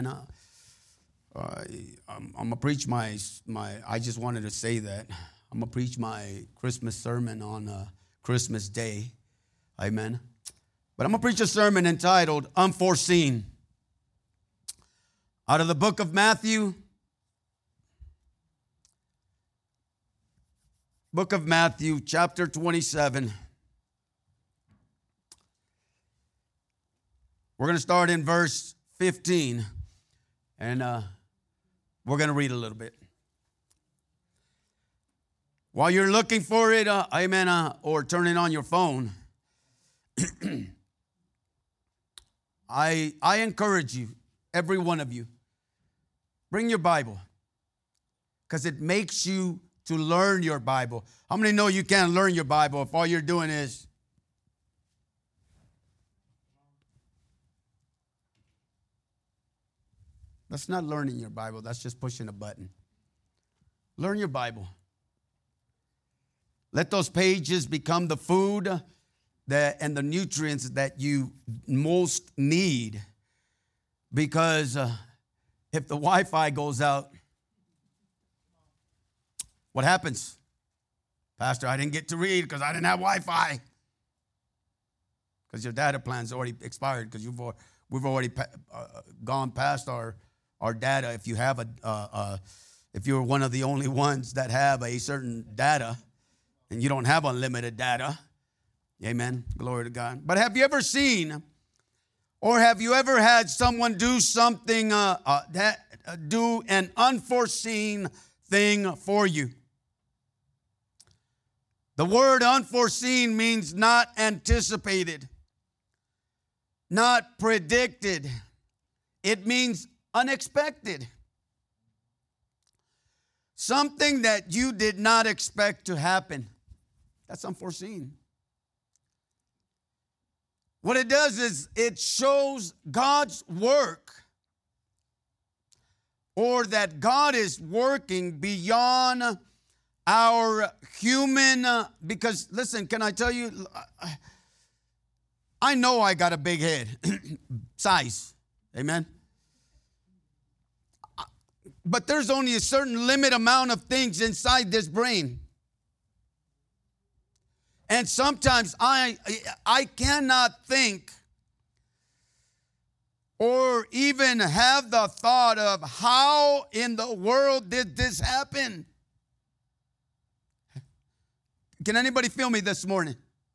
I'm going to preach my, I just wanted to say that. I'm going to preach my Christmas sermon on Christmas Day. Amen. But I'm going to preach a sermon entitled Unforeseen. Out of the book of Matthew. Book of Matthew, chapter 27. We're going to start in verse 15. And we're going to read a little bit. While you're looking for it, amen, or turning on your phone, I encourage you, every one of you, bring your Bible, because it makes you to learn your Bible. How many know you can't learn your Bible if all you're doing is that's not learning your Bible. That's just pushing a button. Learn your Bible. Let those pages become the food and the nutrients that you most need. Because if the Wi-Fi goes out, what happens? Pastor, I didn't get to read because I didn't have Wi-Fi. Because your data plan's already expired, because we've already gone past our data. If you have if you're one of the only ones that have a certain data, and you don't have unlimited data, amen, glory to God. But have you ever seen, or have you ever had someone do something, do an unforeseen thing for you? The word unforeseen means not anticipated, not predicted. It means unexpected. Something that you did not expect to happen. That's unforeseen. What it does is it shows God's work, or that God is working beyond our human, because listen, can I tell you, I know I got a big head, size, amen? But there's only a certain limit amount of things inside this brain. And sometimes I cannot think or even have the thought of how in the world did this happen? Can anybody feel me this morning?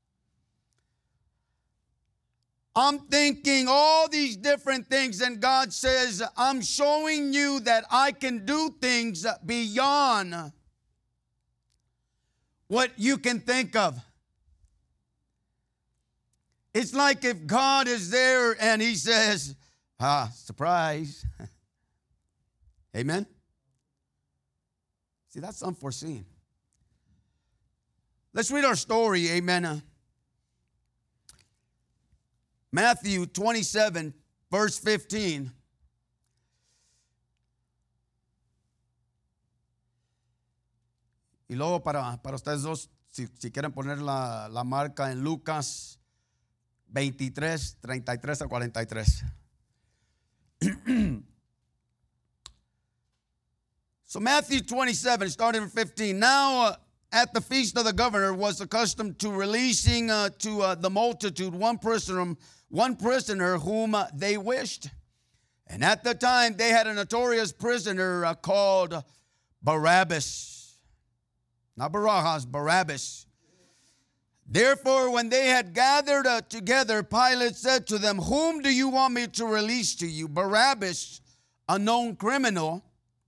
I'm thinking all these different things, and God says, I'm showing you that I can do things beyond what you can think of. It's like if God is there and he says, surprise. Amen? See, that's unforeseen. Let's read our story, amen. Matthew 27, verse 15. Y luego para ustedes dos, si quieren poner la marca en Lucas 23, 33 a 43. So Matthew 27, starting in 15. Now at the feast of the governor was accustomed to releasing to the multitude one prisoner whom they wished. And at the time they had a notorious prisoner called Barabbas. Not Barabbas, Barabbas. Therefore, when they had gathered together, Pilate said to them, whom do you want me to release to you? Barabbas, a known criminal,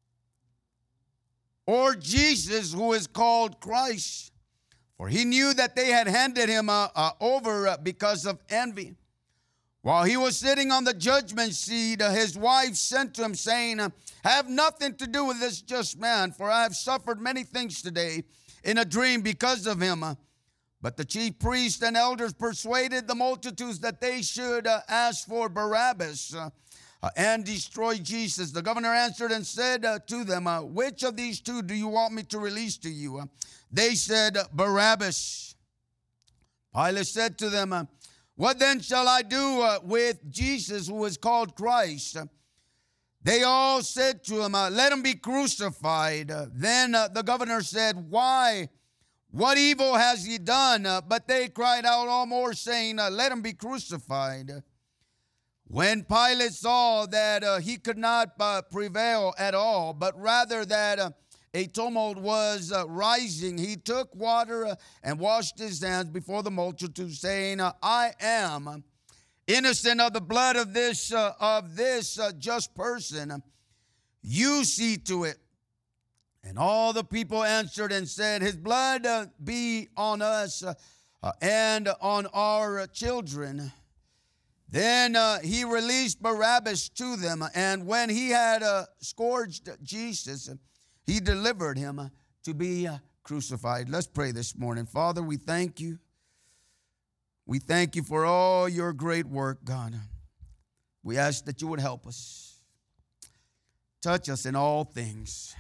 or Jesus, who is called Christ? For he knew that they had handed him over because of envy. While he was sitting on the judgment seat, his wife sent to him, saying, have nothing to do with this just man, for I have suffered many things today in a dream because of him. But the chief priests and elders persuaded the multitudes that they should ask for Barabbas and destroy Jesus. The governor answered and said to them, which of these two do you want me to release to you? They said, Barabbas. Pilate said to them, what then shall I do with Jesus, who is called Christ? They all said to him, let him be crucified. Then the governor said, why? What evil has he done? But they cried out all more, saying, let him be crucified. When Pilate saw that he could not prevail at all, but rather that a tumult was rising, he took water and washed his hands before the multitude, saying, I am innocent of the blood of this just person. You see to it. And all the people answered and said, his blood be on us and on our children. Then he released Barabbas to them, and when he had scourged Jesus, he delivered him to be crucified. Let's pray this morning. Father, we thank you. We thank you for all your great work, God. We ask that you would help us. Touch us in all things.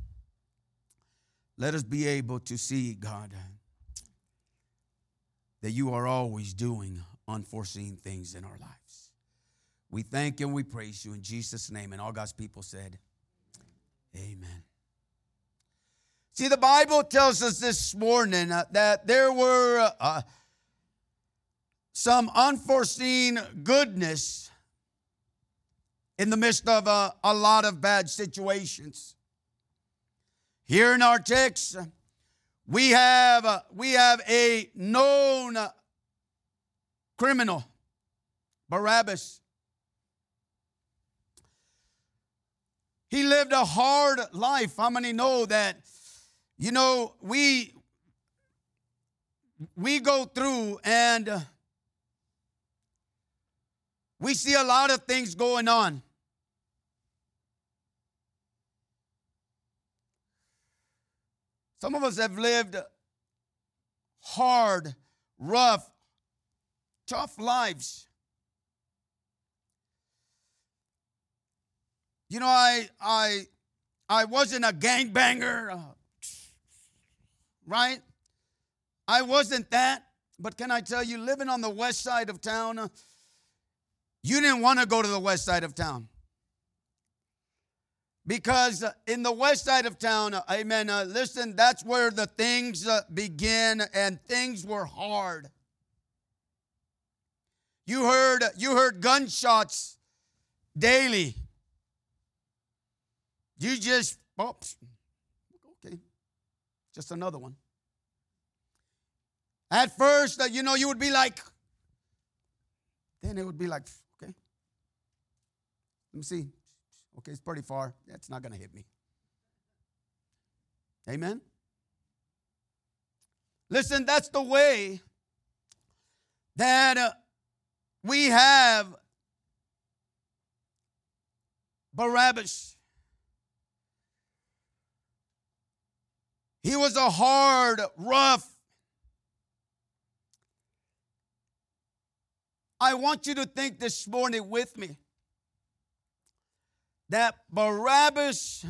Let us be able to see, God, that you are always doing unforeseen things in our lives. We thank you and we praise you in Jesus' name. And all God's people said, amen. See, the Bible tells us this morning that there were some unforeseen goodness in the midst of a lot of bad situations. Here in our text, we have a known criminal, Barabbas. He lived a hard life. How many know that, we go through and we see a lot of things going on. Some of us have lived hard, rough, tough lives. I wasn't a gangbanger, right? I wasn't that. But can I tell you, living on the west side of town, you didn't want to go to the west side of town. Because in the west side of town, amen, listen, that's where the things begin, and things were hard. You heard gunshots daily. You just, oops, okay, just another one. At first, you would be like, then it would be like, okay, let me see. Okay, it's pretty far. That's not going to hit me. Amen? Listen, that's the way that we have Barabbas. He was a hard, rough. I want you to think this morning with me that Barabbas,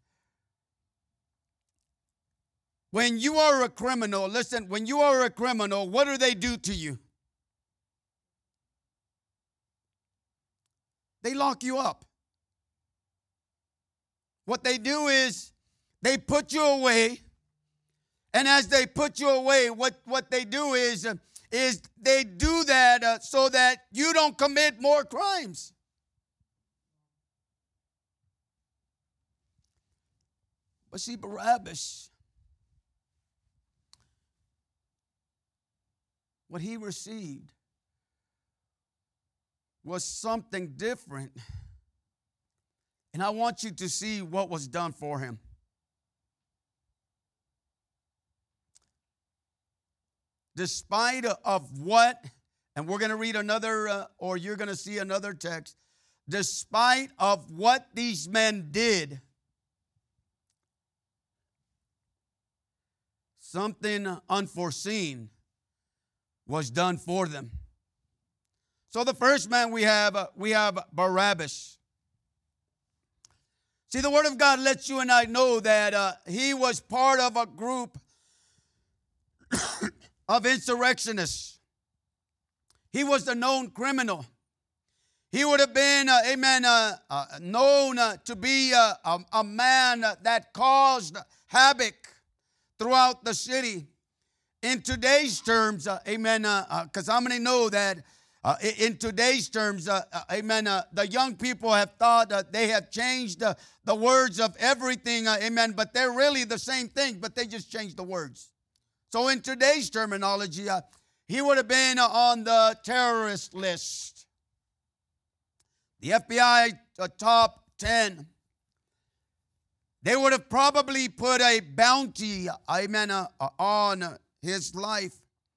when you are a criminal, listen, when you are a criminal, what do they do to you? They lock you up. What they do is they put you away, and as they put you away, what they do is they do that so that you don't commit more crimes. But see, Barabbas, what he received was something different. And I want you to see what was done for him. Despite of what, and we're going to read another, or you're going to see another text, despite of what these men did, something unforeseen was done for them. So the first man we have Barabbas. See, the Word of God lets you and I know that he was part of a group of insurrectionists. He was a known criminal. He would have been, known to be a man that caused havoc throughout the city. In today's terms, because how many know that in today's terms, the young people have thought that they have changed the words of everything, but they're really the same thing, but they just changed the words. So in today's terminology, he would have been on the terrorist list. The FBI top 10. They would have probably put a bounty, on his life.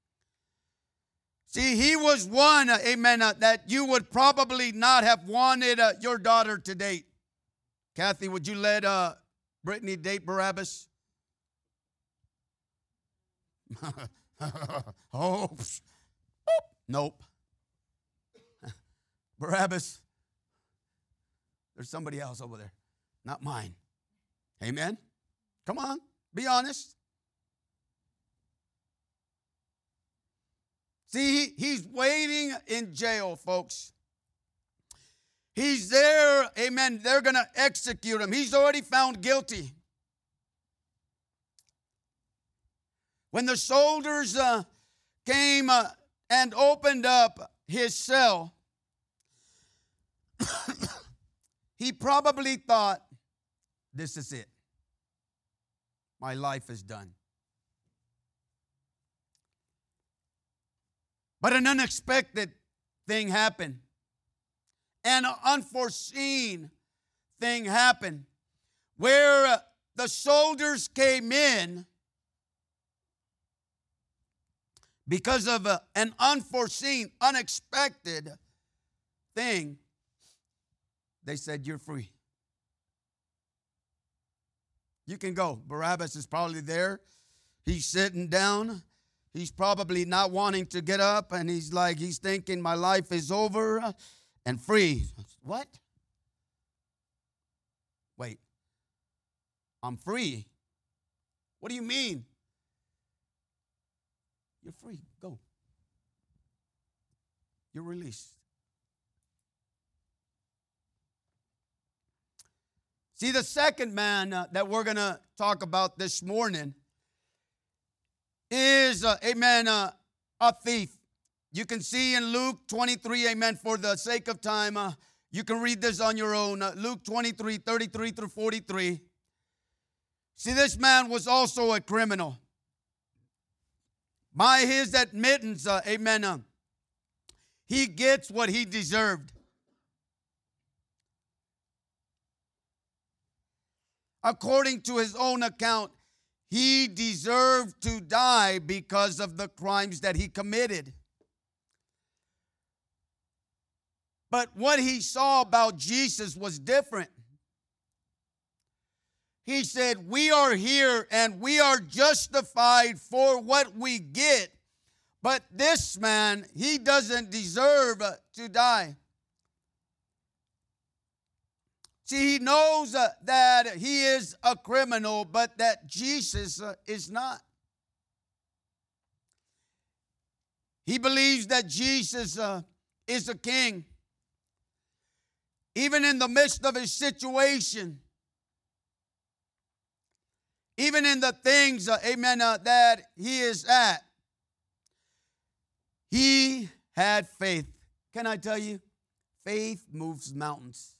See, he was one, that you would probably not have wanted your daughter to date. Kathy, would you let Brittany date Barabbas? Oh, nope. Barabbas, there's somebody else over there, not mine. Amen? Come on, be honest. See, he's waiting in jail, folks. He's there, amen. They're going to execute him. He's already found guilty. When the soldiers came and opened up his cell, he probably thought, this is it. My life is done. But an unexpected thing happened. An unforeseen thing happened where the soldiers came in because of an unforeseen, unexpected thing. They said, you're free. You can go. Barabbas is probably there. He's sitting down. He's probably not wanting to get up, and he's thinking, my life is over and free. What? Wait. I'm free? What do you mean? You're free. Go. You're released. See, the second man that we're going to talk about this morning is, a thief. You can see in Luke 23, for the sake of time, you can read this on your own. Luke 23, 33 through 43. See, this man was also a criminal. By his admittance, he gets what he deserved. According to his own account, he deserved to die because of the crimes that he committed. But what he saw about Jesus was different. He said, we are here and we are justified for what we get. But this man, he doesn't deserve to die. See, he knows that he is a criminal, but that Jesus is not. He believes that Jesus is a king. Even in the midst of his situation, even in the things, that he is at, he had faith. Can I tell you? Faith moves mountains.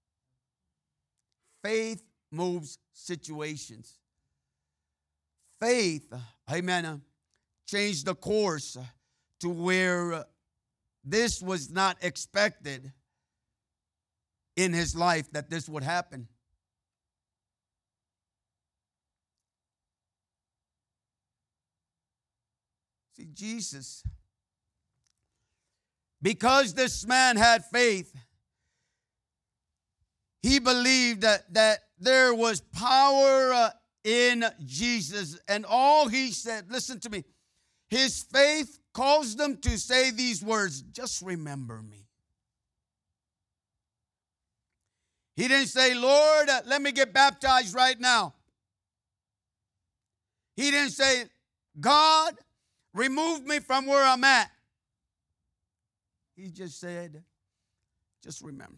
Faith moves situations. Faith, changed the course to where this was not expected in his life that this would happen. See, Jesus, because this man had faith, he believed that there was power in Jesus. And all he said, listen to me, his faith caused him to say these words, just remember me. He didn't say, Lord, let me get baptized right now. He didn't say, God, remove me from where I'm at. He just said, Just remember.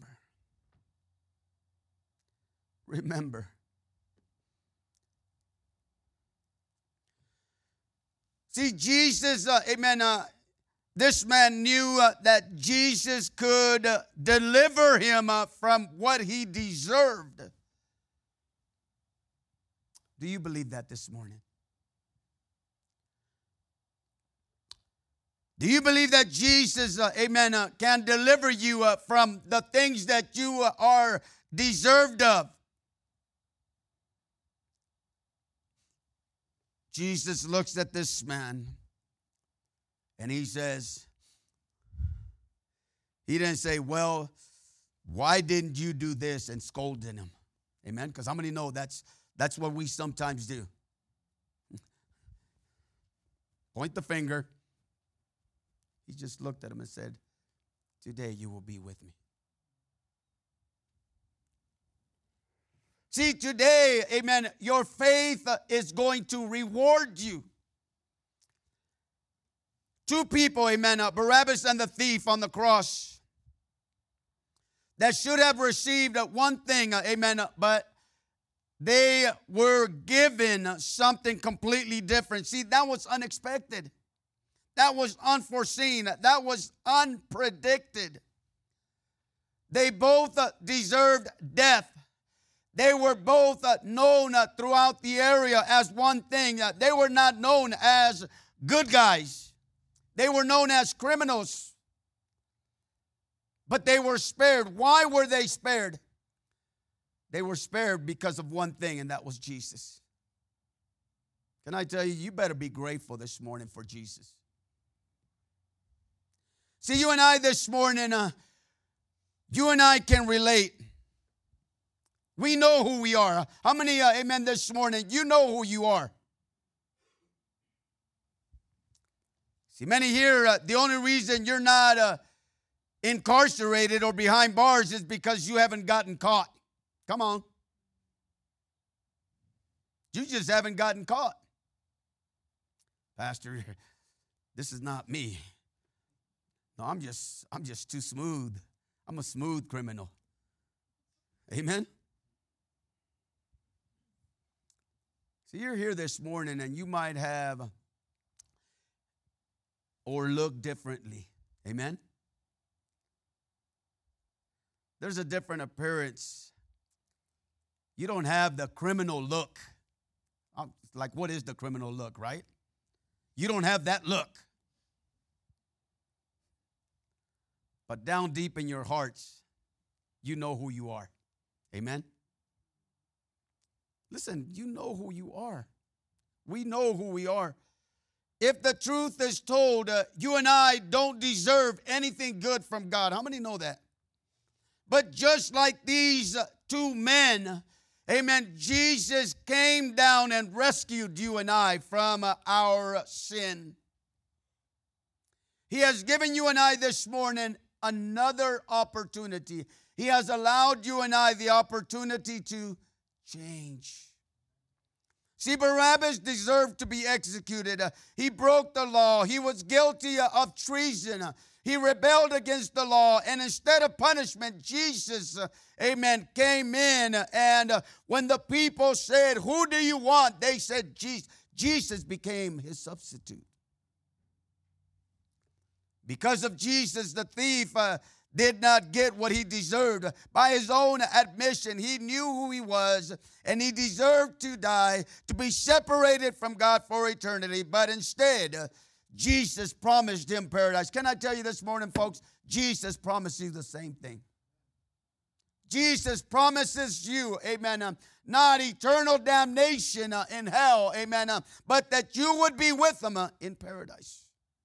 Remember. See, Jesus, amen, this man knew that Jesus could deliver him from what he deserved. Do you believe that this morning? Do you believe that Jesus, amen, can deliver you from the things that you are deserved of? Jesus looks at this man and he says, he didn't say, well, why didn't you do this, and scolded him? Amen? Because how many know that's what we sometimes do? Point the finger. He just looked at him and said, today you will be with me. See, today, amen, your faith is going to reward you. Two people, amen, Barabbas and the thief on the cross, that should have received one thing, amen, but they were given something completely different. See, that was unexpected. That was unforeseen. That was unpredicted. They both deserved death. They were both known throughout the area as one thing. They were not known as good guys. They were known as criminals. But they were spared. Why were they spared? They were spared because of one thing, and that was Jesus. Can I tell you, you better be grateful this morning for Jesus. See, you and I this morning, you and I can relate. We know who we are. How many, amen, this morning, you know who you are? See, many here, the only reason you're not incarcerated or behind bars is because you haven't gotten caught. Come on. You just haven't gotten caught. Pastor, this is not me. No, I'm just too smooth. I'm a smooth criminal. Amen? So you're here this morning and you might have or look differently. Amen? There's a different appearance. You don't have the criminal look. Like, what is the criminal look, right? You don't have that look. But down deep in your hearts, you know who you are. Amen? Listen, you know who you are. We know who we are. If the truth is told, you and I don't deserve anything good from God. How many know that? But just like these two men, amen, Jesus came down and rescued you and I from our sin. He has given you and I this morning another opportunity. He has allowed you and I the opportunity to change. See, Barabbas deserved to be executed. He broke the law. He was guilty of treason. He rebelled against the law. And instead of punishment, Jesus, amen, came in. And when the people said, who do you want? They said, Jesus. Jesus became his substitute. Because of Jesus, the thief did not get what he deserved. By his own admission, he knew who he was, and he deserved to die, to be separated from God for eternity. But instead, Jesus promised him paradise. Can I tell you this morning, folks? Jesus promised you the same thing. Jesus promises you, amen, not eternal damnation in hell, amen, but that you would be with him in paradise,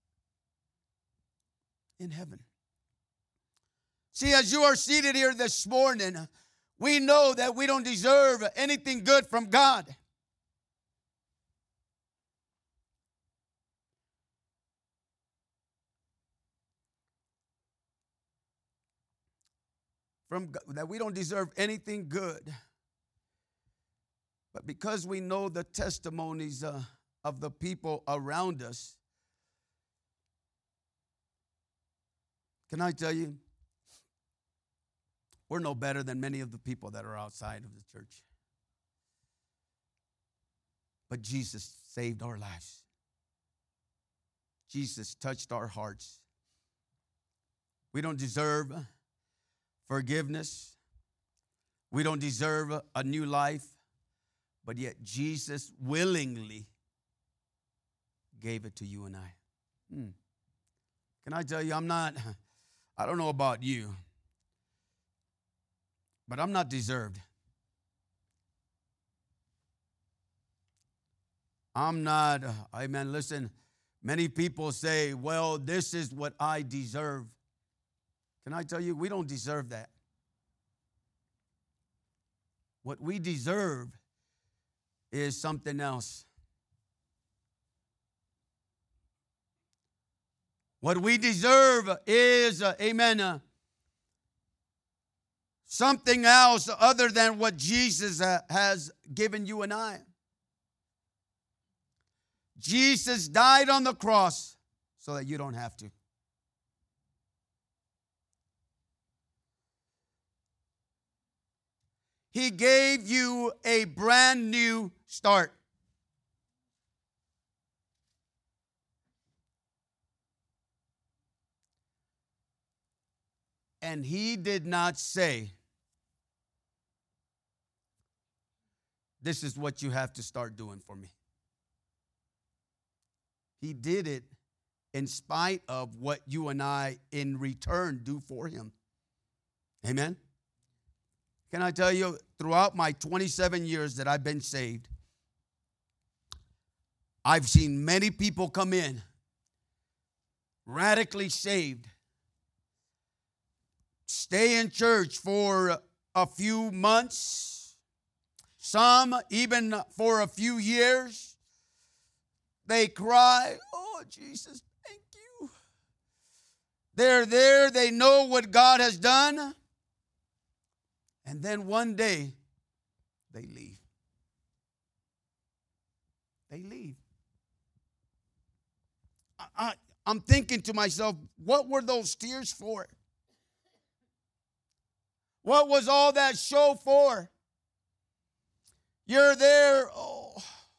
in heaven. See, as you are seated here this morning, we know that we don't deserve anything good from God. That we don't deserve anything good. But because we know the testimonies of the people around us, can I tell you? We're no better than many of the people that are outside of the church. But Jesus saved our lives. Jesus touched our hearts. We don't deserve forgiveness. We don't deserve a new life. But yet Jesus willingly gave it to you and I. Can I tell you, I don't know about you, but I'm not deserved. I'm not, amen, listen, many people say, well, this is what I deserve. Can I tell you, we don't deserve that. What we deserve is something else. What we deserve is, amen, something else other than what Jesus has given you and I. Jesus died on the cross so that you don't have to. He gave you a brand new start. And he did not say, this is what you have to start doing for me. He did it in spite of what you and I in return do for him. Amen? Can I tell you, throughout my 27 years that I've been saved, I've seen many people come in, radically saved, stay in church for a few months, some even for a few years. They cry, oh, Jesus, thank you. They're there. They know what God has done. And then one day, they leave. They leave. I'm thinking to myself, what were those tears for? What was all that show for? You're there, oh.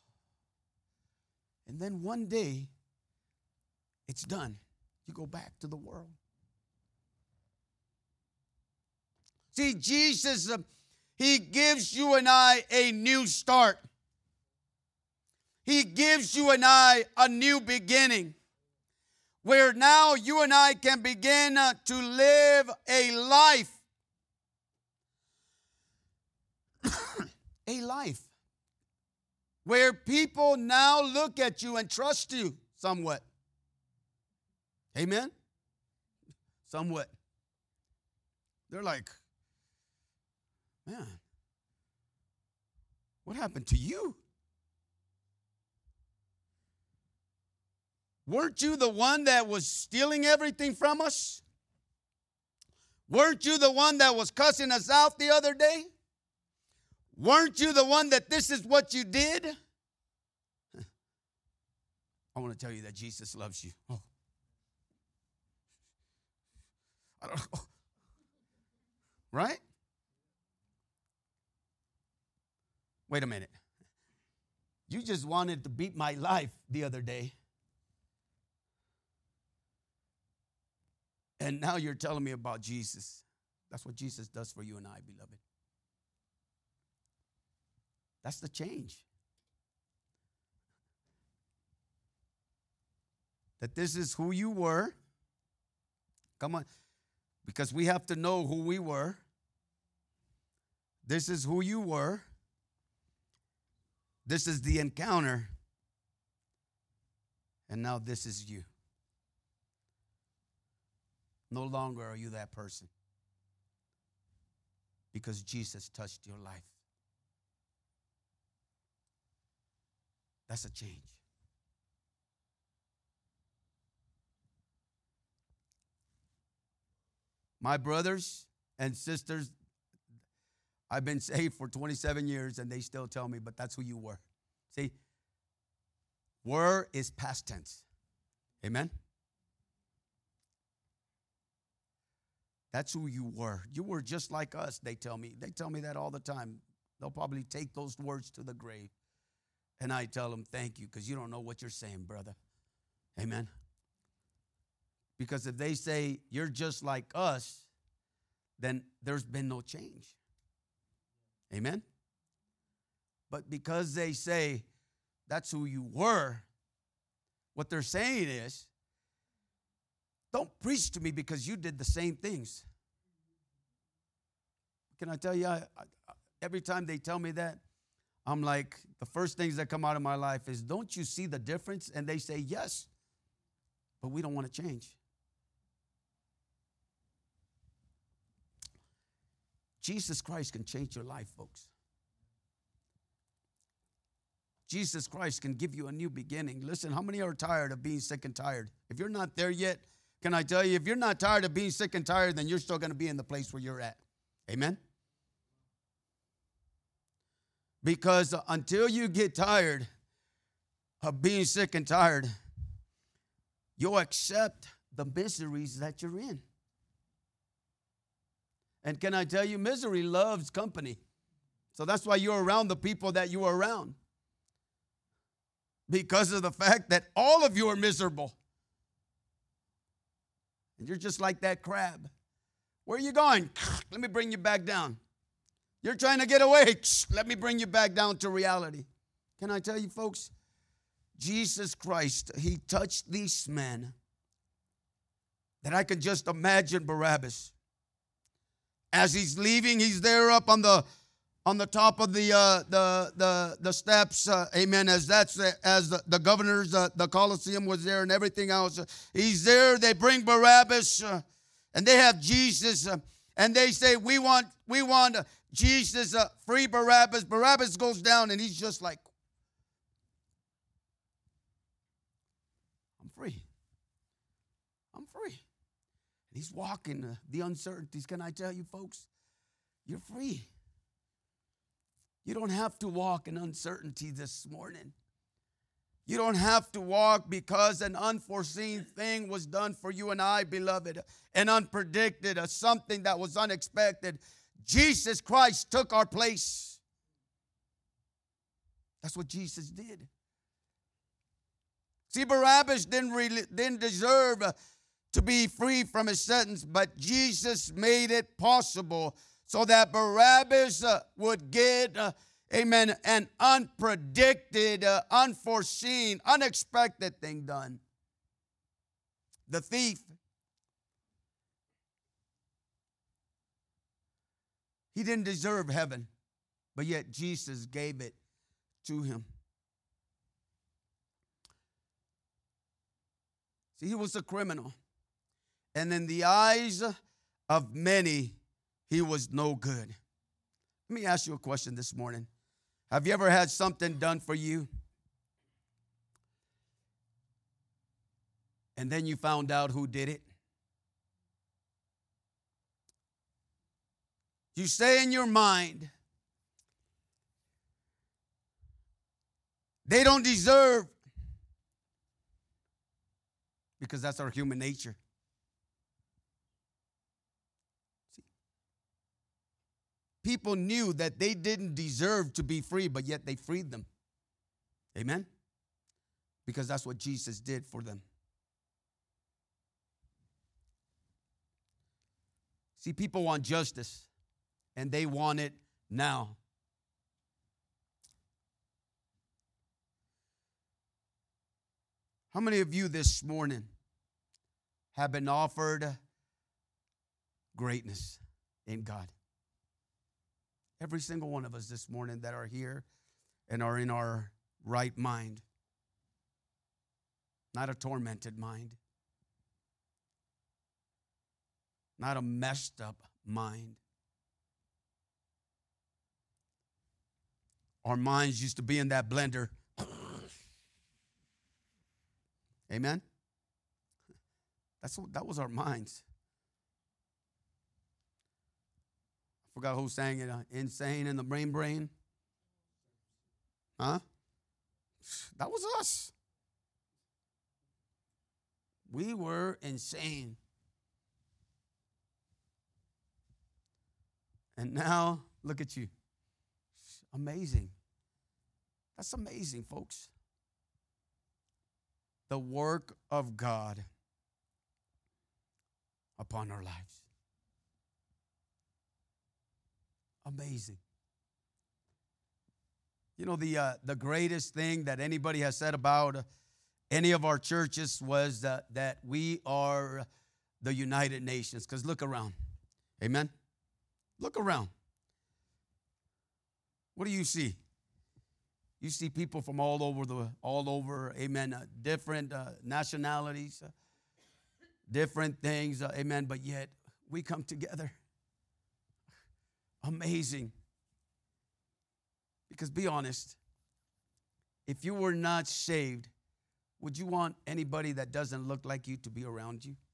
And then one day, it's done. You go back to the world. See, Jesus, he gives you and I a new start. He gives you and I a new beginning, where now you and I can begin to live a life. A life where people now look at you and trust you somewhat. Amen? Somewhat. They're like, man, what happened to you? Weren't you the one that was stealing everything from us? Weren't you the one that was cussing us out the other day? Weren't you the one that this is what you did? I want to tell you that Jesus loves you. Oh. I don't know. Right? Wait a minute. You just wanted to beat my life the other day. And now you're telling me about Jesus. That's what Jesus does for you and I, beloved. That's the change. That this is who you were. Come on. Because we have to know who we were. This is who you were. This is the encounter. And now this is you. No longer are you that person. Because Jesus touched your life. That's a change. My brothers and sisters, I've been saved for 27 years and they still tell me, but that's who you were. See, were is past tense. Amen? That's who you were. You were just like us, they tell me. They tell me that all the time. They'll probably take those words to the grave. And I tell them, thank you, because you don't know what you're saying, brother. Amen. Because if they say you're just like us, then there's been no change. Amen. But because they say that's who you were, what they're saying is, don't preach to me because you did the same things. Can I tell you, every time they tell me that, I'm like, the first things that come out of my life is, don't you see the difference? And they say, yes, but we don't want to change. Jesus Christ can change your life, folks. Jesus Christ can give you a new beginning. Listen, how many are tired of being sick and tired? If you're not there yet, can I tell you, if you're not tired of being sick and tired, then you're still going to be in the place where you're at. Amen? Because until you get tired of being sick and tired, you'll accept the miseries that you're in. And can I tell you, misery loves company. So that's why you're around the people that you are around. Because of the fact that all of you are miserable. And you're just like that crab. Where are you going? Let me bring you back down. You're trying to get away. Let me bring you back down to reality. Can I tell you, folks? Jesus Christ, he touched these men that I can just imagine Barabbas. As he's leaving, he's there up on the top of the steps, amen. As the governor's, the Colosseum was there and everything else. He's there. They bring Barabbas, and they have Jesus, and they say, we want Jesus, free Barabbas. Barabbas goes down, and he's just like, I'm free. I'm free. He's walking the uncertainties. Can I tell you, folks? You're free. You don't have to walk in uncertainty this morning. You don't have to walk because an unforeseen thing was done for you and I, beloved, and unpredicted, something that was unexpected. Jesus Christ took our place. That's what Jesus did. See, Barabbas didn't deserve to be free from his sentence, but Jesus made it possible so that Barabbas would get, amen, an unpredicted, unforeseen, unexpected thing done. The thief, he didn't deserve heaven, but yet Jesus gave it to him. See, he was a criminal. And in the eyes of many, he was no good. Let me ask you a question this morning. Have you ever had something done for you, and then you found out who did it? You say in your mind, they don't deserve, because that's our human nature. People knew that they didn't deserve to be free, but yet they freed them. Amen? Because that's what Jesus did for them. See, people want justice, and they want it now. How many of you this morning have been offered greatness in God? Every single one of us this morning that are here and are in our right mind. Not a tormented mind. Not a messed up mind. Our minds used to be in that blender. Amen? That was our minds. Forgot who sang it. Insane in the brain. Huh? That was us. We were insane. And now, look at you. Amazing. That's amazing, folks. The work of God upon our lives. Amazing. You know, the greatest thing that anybody has said about any of our churches was that we are the United Nations. Because look around. Amen? Look around. What do you see? You see people from all over, amen, different nationalities, different things, amen, but yet we come together. Amazing. Because be honest, if you were not saved, would you want anybody that doesn't look like you to be around you?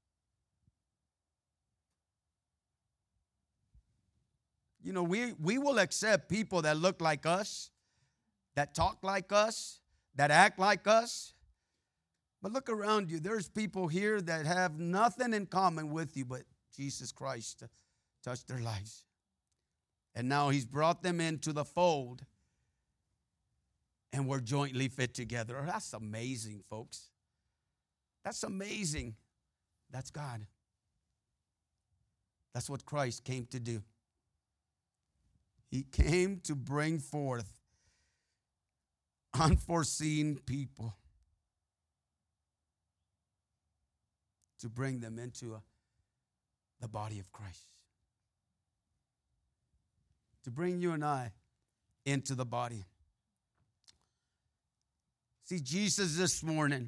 You know, we will accept people that look like us, that talk like us, that act like us. But look around you. There's people here that have nothing in common with you but Jesus Christ touched their lives. And now he's brought them into the fold, and we're jointly fit together. That's amazing, folks. That's amazing. That's God. That's what Christ came to do. He came to bring forth unforeseen people, to bring them into the body of Christ, to bring you and I into the body. See, Jesus this morning,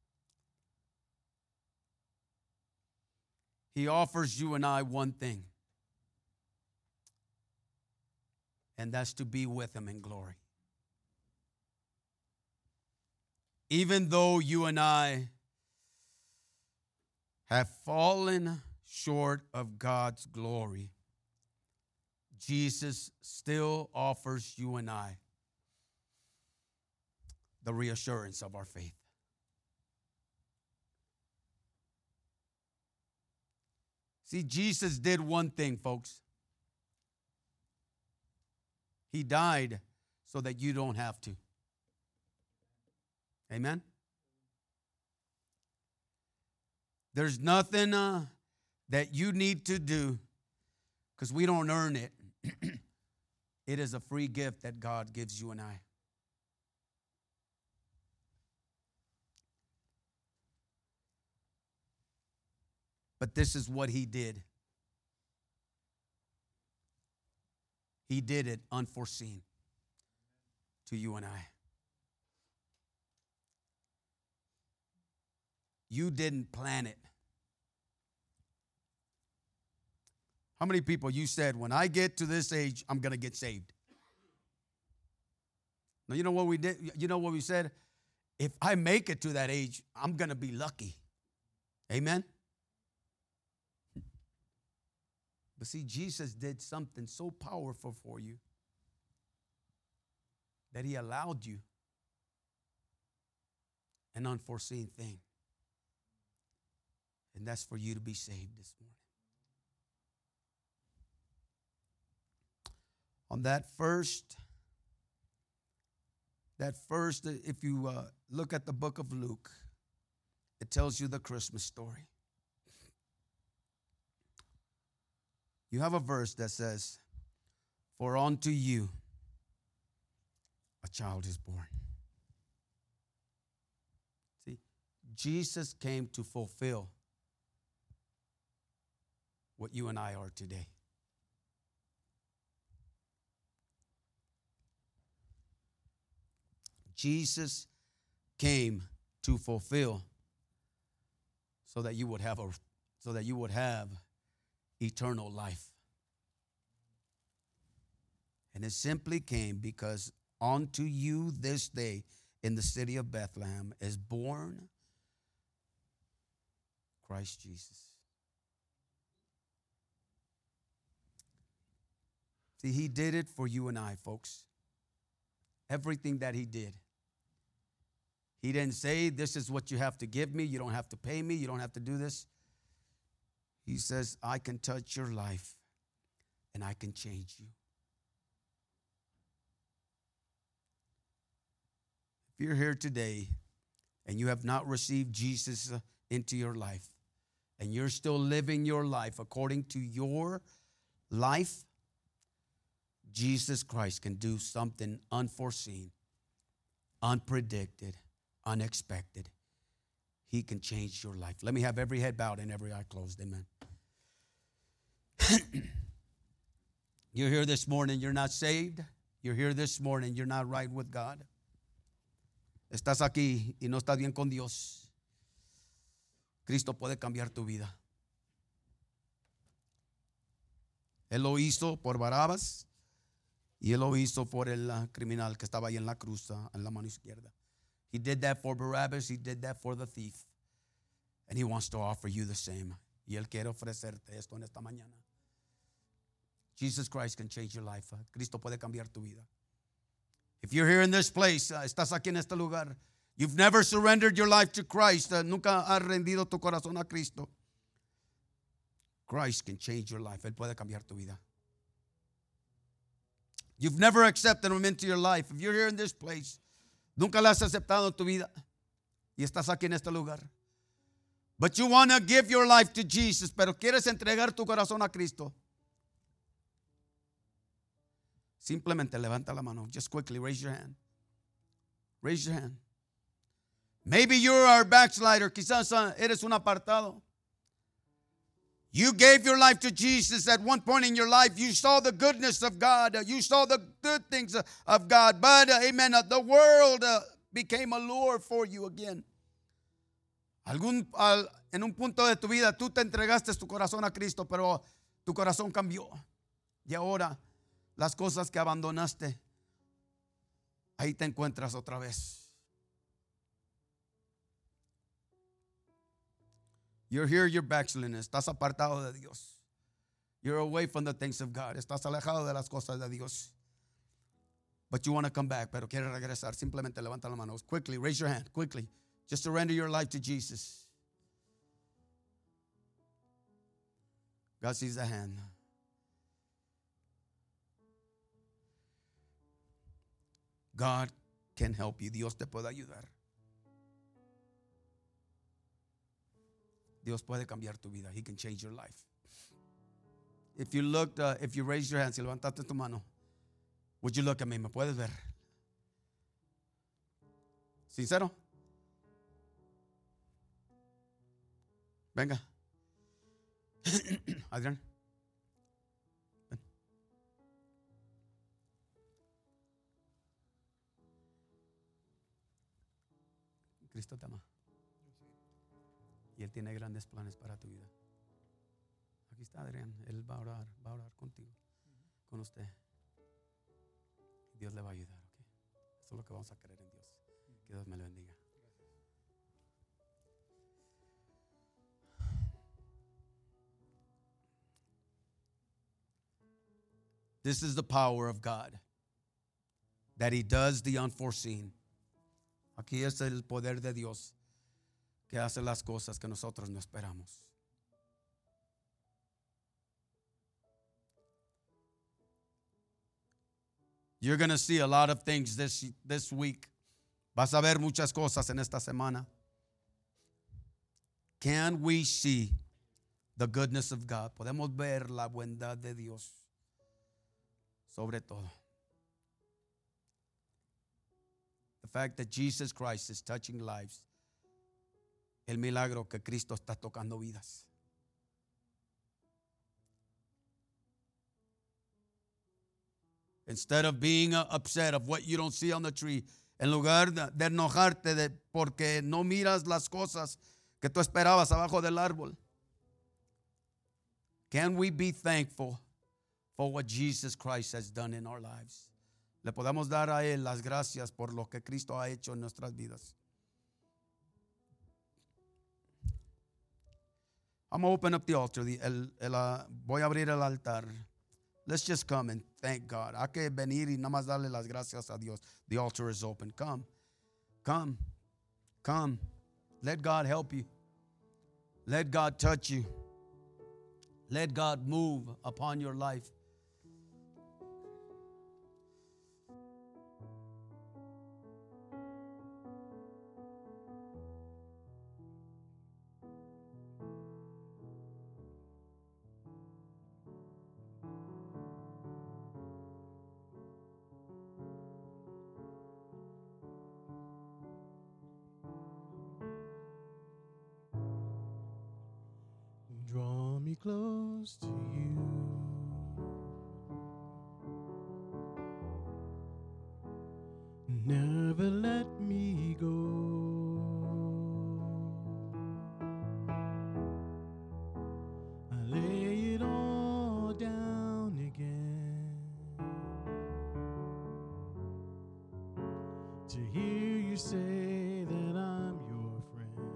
he offers you and I one thing, and that's to be with him in glory. Even though you and I have fallen short of God's glory, Jesus still offers you and I the reassurance of our faith. See, Jesus did one thing, folks. He died so that you don't have to. Amen? There's nothing that you need to do because we don't earn it. It is a free gift that God gives you and I. But this is what he did. He did it unforeseen to you and I. You didn't plan it. How many people you said, when I get to this age, I'm going to get saved? Now, you know what we did? You know what we said? If I make it to that age, I'm going to be lucky. Amen? But see, Jesus did something so powerful for you that he allowed you an unforeseen thing. And that's for you to be saved this morning. On that first, if you look at the book of Luke, it tells you the Christmas story. You have a verse that says, "For unto you a child is born." See, Jesus came to fulfill what you and I are today. Jesus came to fulfill so that you would have eternal life. And it simply came because unto you this day in the city of Bethlehem is born Christ Jesus. See, he did it for you and I, folks. Everything that he did. He didn't say, this is what you have to give me. You don't have to pay me. You don't have to do this. He says, I can touch your life and I can change you. If you're here today and you have not received Jesus into your life, and you're still living your life according to your life, Jesus Christ can do something unforeseen, unpredicted, unexpected. He can change your life. Let me have every head bowed and every eye closed. Amen. You're here this morning, you're not saved. You're here this morning, you're not right with God. Estás aquí y no estás bien con Dios. Cristo puede cambiar tu vida. Él lo hizo por Barrabás y él lo hizo por el criminal que estaba ahí en la cruz, en la mano izquierda. He did that for Barabbas. He did that for the thief. And he wants to offer you the same. Y él quiere ofrecerte esto en esta mañana. Jesus Christ can change your life. Cristo puede cambiar tu vida. If you're here in this place, estás aquí en este lugar, you've never surrendered your life to Christ, nunca has rendido tu corazón a Cristo, Christ can change your life. Él puede cambiar tu vida. You've never accepted Him into your life. If you're here in this place, nunca le has aceptado en tu vida y estás aquí en este lugar, but you want to give your life to Jesus, pero quieres entregar tu corazón a Cristo, simplemente levanta la mano. Just quickly raise your hand. Raise your hand. Maybe you're our backslider. Quizás eres un apartado. You gave your life to Jesus at one point in your life. You saw the goodness of God. You saw the good things of God. But, amen, the world became a lure for you again. En un punto de tu vida tú te entregaste tu corazón a Cristo, pero tu corazón cambió. Y ahora las cosas que abandonaste, ahí te encuentras otra vez. You're here, you're backsliding. Estás apartado de Dios. You're away from the things of God. Estás alejado de las cosas de Dios. But you want to come back, pero quieres regresar. Simplemente levanta la mano. Quickly, raise your hand. Quickly. Just surrender your life to Jesus. God sees the hand. God can help you. Dios te puede ayudar. Dios puede cambiar tu vida. He can change your life. If you looked, if you raised your hand, si levantaste tu mano, would you look at me? ¿Me puedes ver? ¿Sincero? Venga. Adrián. Ven. Cristo te ama. Y Él tiene grandes planes para tu vida. Aquí está Adrián. Él va a orar contigo, con usted. Dios le va a ayudar, ¿ok? Eso es lo que vamos a creer en Dios. Que Dios me lo bendiga. This is the power of God, that He does the unforeseen. Aquí es el poder de Dios, que hace las cosas que nosotros no esperamos. You're going to see a lot of things this week. Vas a ver muchas cosas en esta semana. Can we see the goodness of God? Podemos ver la bondad de Dios sobre todo. The fact that Jesus Christ is touching lives. El milagro que Cristo está tocando vidas. Instead of being upset of what you don't see on the tree, en lugar de enojarte porque no miras las cosas que tú esperabas abajo del árbol, can we be thankful for what Jesus Christ has done in our lives? Le podemos dar a Él las gracias por lo que Cristo ha hecho en nuestras vidas. I'm going to open up the altar. Voy a abrir el altar. Let's just come and thank God. Hay que venir y nada más darle las gracias a Dios. The altar is open. Come. Come. Come. Let God help you. Let God touch you. Let God move upon your life. close to you. Never let me go. I lay it all down again to hear you say that I'm your friend.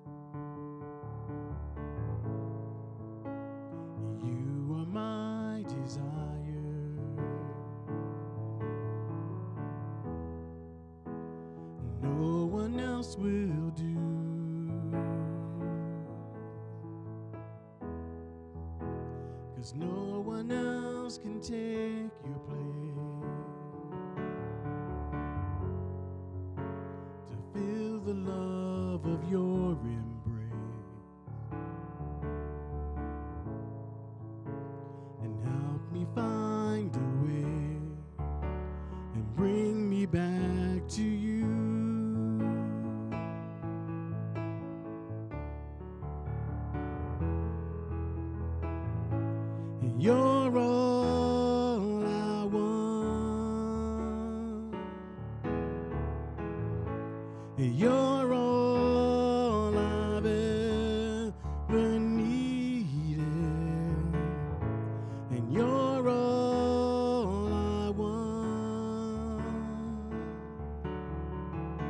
You are my desire. No one else will do. 'Cause no one else can take your place. To feel the love of your embrace and help me find a way and bring me back to you. And you're all I want. And you're